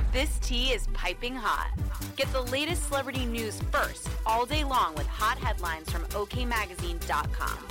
This tea is piping hot. Get the latest celebrity news first all day long with hot headlines from okmagazine.com.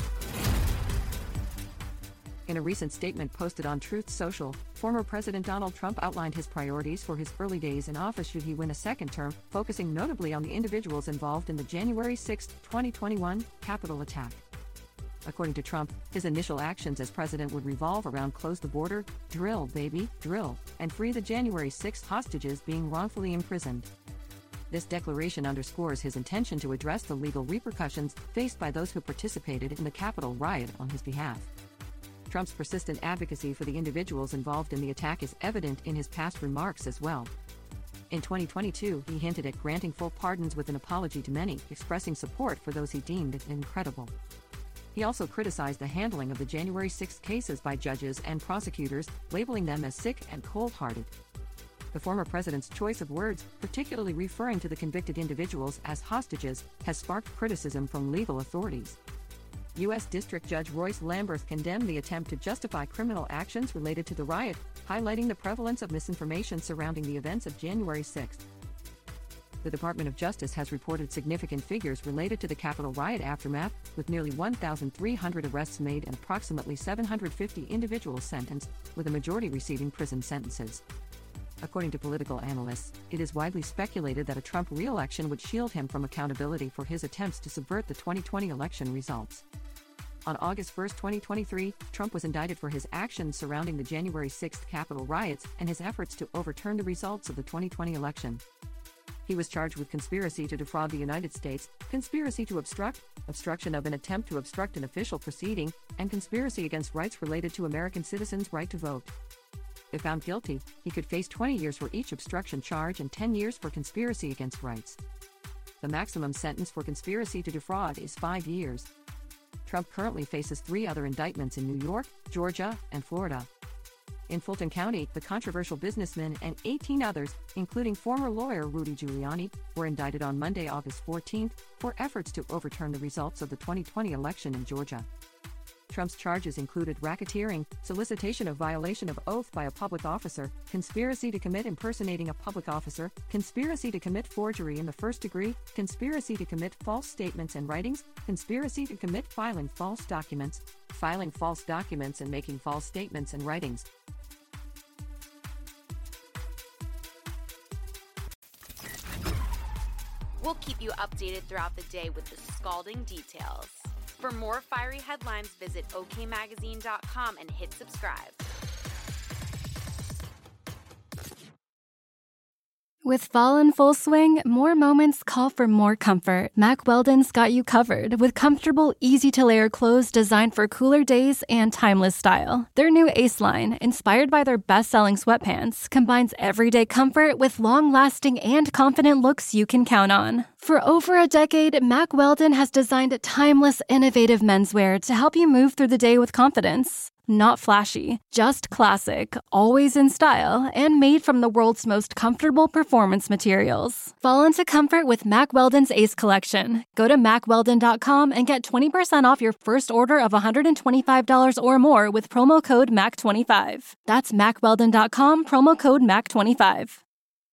In a recent statement posted on Truth Social, former President Donald Trump outlined his priorities for his early days in office should he win a second term, focusing notably on the individuals involved in the January 6, 2021, Capitol attack. According to Trump, his initial actions as president would revolve around close the border, drill, baby, drill, and free the January 6 hostages being wrongfully imprisoned. This declaration underscores his intention to address the legal repercussions faced by those who participated in the Capitol riot on his behalf. Trump's persistent advocacy for the individuals involved in the attack is evident in his past remarks as well. In 2022, he hinted at granting full pardons with an apology to many, expressing support for those he deemed incredible. He also criticized the handling of the January 6 cases by judges and prosecutors, labeling them as sick and cold-hearted. The former president's choice of words, particularly referring to the convicted individuals as hostages, has sparked criticism from legal authorities. U.S. District Judge Royce Lamberth condemned the attempt to justify criminal actions related to the riot, highlighting the prevalence of misinformation surrounding the events of January 6. The Department of Justice has reported significant figures related to the Capitol riot aftermath, with nearly 1,300 arrests made and approximately 750 individuals sentenced, with a majority receiving prison sentences. According to political analysts, it is widely speculated that a Trump re-election would shield him from accountability for his attempts to subvert the 2020 election results. On August 1, 2023, Trump was indicted for his actions surrounding the January 6 Capitol riots and his efforts to overturn the results of the 2020 election. He was charged with conspiracy to defraud the United States, conspiracy to obstruct, obstruction of an attempt to obstruct an official proceeding, and conspiracy against rights related to American citizens' right to vote. If found guilty, he could face 20 years for each obstruction charge and 10 years for conspiracy against rights. The maximum sentence for conspiracy to defraud is 5 years. Trump currently faces 3 other indictments in New York, Georgia, and Florida. In Fulton County, the controversial businessman and 18 others, including former lawyer Rudy Giuliani, were indicted on Monday, August 14, for efforts to overturn the results of the 2020 election in Georgia. Trump's charges included racketeering, solicitation of violation of oath by a public officer, conspiracy to commit impersonating a public officer, conspiracy to commit forgery in the first degree, conspiracy to commit false statements and writings, conspiracy to commit filing false documents and making false statements and writings. We'll keep you updated throughout the day with the scalding details. For more fiery headlines, visit okmagazine.com and hit subscribe. With fall in full swing, more moments call for more comfort. Mack Weldon's got you covered with comfortable, easy-to-layer clothes designed for cooler days and timeless style. Their new Ace line, inspired by their best-selling sweatpants, combines everyday comfort with long-lasting and confident looks you can count on. For over a decade, Mack Weldon has designed timeless, innovative menswear to help you move through the day with confidence. Not flashy, just classic, always in style, and made from the world's most comfortable performance materials. Fall into comfort with Mack Weldon's Ace Collection. Go to MackWeldon.com and get 20% off your first order of $125 or more with promo code MAC25. That's MackWeldon.com, promo code MAC25.